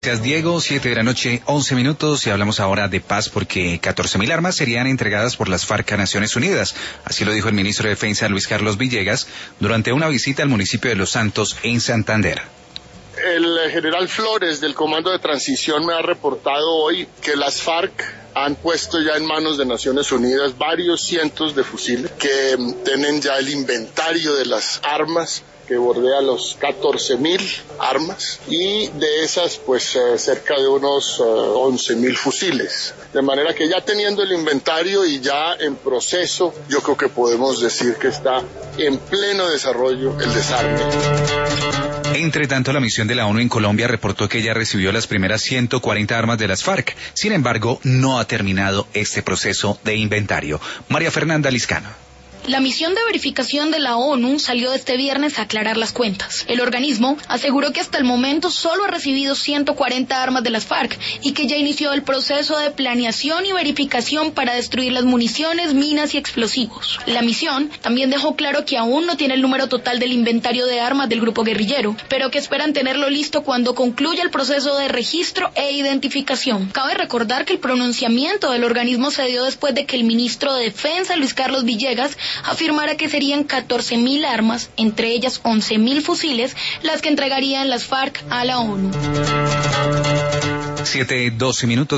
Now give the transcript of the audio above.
Gracias, Diego. 7 de la noche, 11 minutos, y hablamos ahora de paz porque 14.000 armas serían entregadas por las FARC a Naciones Unidas. Así lo dijo el ministro de Defensa, Luis Carlos Villegas, durante una visita al municipio de Los Santos, en Santander. El general Flores del Comando de Transición me ha reportado hoy que las FARC han puesto ya en manos de Naciones Unidas varios cientos de fusiles que tienen ya el inventario de las armas que bordea los 14.000 armas, y de esas pues cerca de unos 11.000 fusiles. De manera que ya teniendo el inventario y ya en proceso, yo creo que podemos decir que está en pleno desarrollo el desarme. Entre tanto, la misión de la ONU en Colombia reportó que ya recibió las primeras 140 armas de las FARC. Sin embargo, no ha terminado este proceso de inventario. María Fernanda Liscano. La misión de verificación de la ONU salió este viernes a aclarar las cuentas. El organismo aseguró que hasta el momento solo ha recibido 140 armas de las FARC y que ya inició el proceso de planeación y verificación para destruir las municiones, minas y explosivos. La misión también dejó claro que aún no tiene el número total del inventario de armas del grupo guerrillero, pero que esperan tenerlo listo cuando concluya el proceso de registro e identificación. Cabe recordar que el pronunciamiento del organismo se dio después de que el ministro de Defensa, Luis Carlos Villegas, afirmara que serían 14.000 armas, entre ellas 11.000 fusiles, las que entregarían las FARC a la ONU. 7:12 minutos.